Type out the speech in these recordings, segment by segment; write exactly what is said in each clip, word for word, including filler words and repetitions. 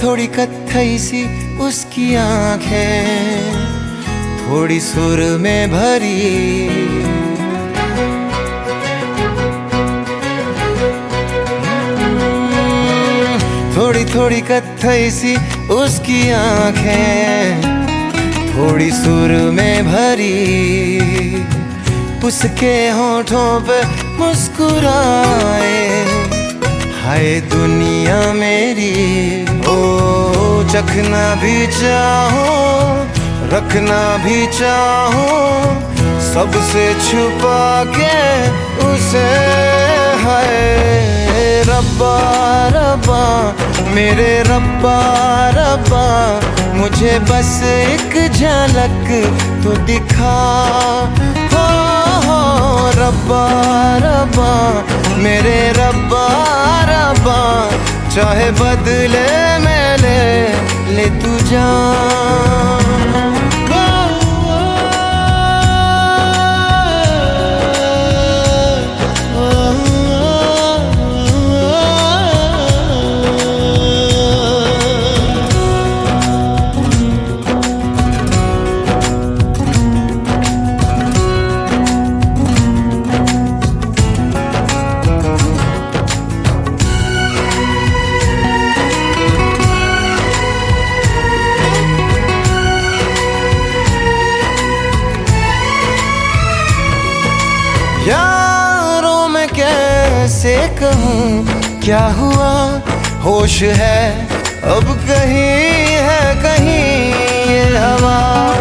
थोड़ी कत्थई सी उसकी आंखें, थोड़ी सुर में भरी, थोड़ी थोड़ी कत्थई सी उसकी आंखें, थोड़ी सुर में भरी। उसके होठों पे मुस्कुराए, हाय दुनिया मेरी। ओ चखना भी चाहो, रखना भी चाहो, सबसे छुपा के उसे। हाय रब्बा रब्बा मेरे रब्बा रब्बा, मुझे बस एक झलक तो दिखा। हो हो रब्बा रब्बा मेरे रब्बा रब्बा, चाहे बदले में ले ले तू जान। यारों मैं कैसे कहूँ क्या हुआ, होश है अब कहीं है कहीं ये हवा।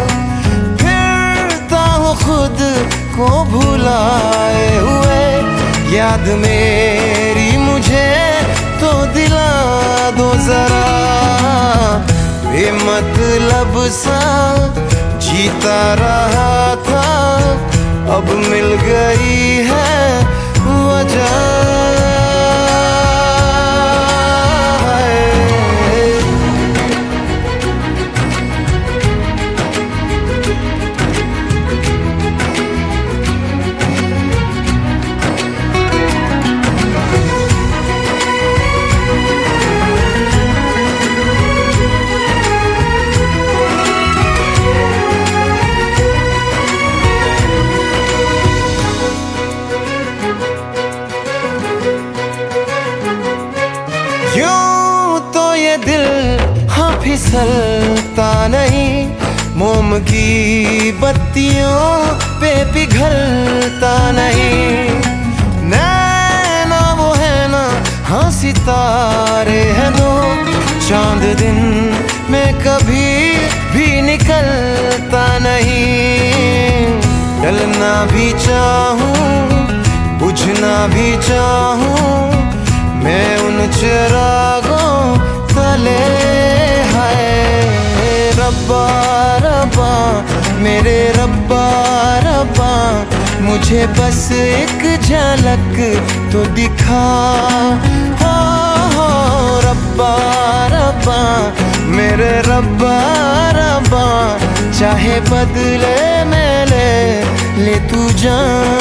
फिरता हूँ खुद को भुलाए हुए, याद मेरी मुझे तो दिला दो जरा। बेमतलब सा जीता रहा था, अब मिल गई है वजह। यूं तो ये दिल हाँ फिसलता नहीं, मोम की बत्तियों पे पिघलता नहीं। नैना वो है ना हाँ सितारे हैं दो, चांद दिन में कभी भी निकलता नहीं। डलना भी चाहूँ बुझना भी चाहूँ, मैं उन चिरागों तले। हाय रब्बा रब्बा मेरे रब्बा रब्बा, मुझे बस एक झलक तो दिखा। हो हो रब्बा रब्बा मेरे रब्बा रब्बा, चाहे बदले में ले ले तू जान।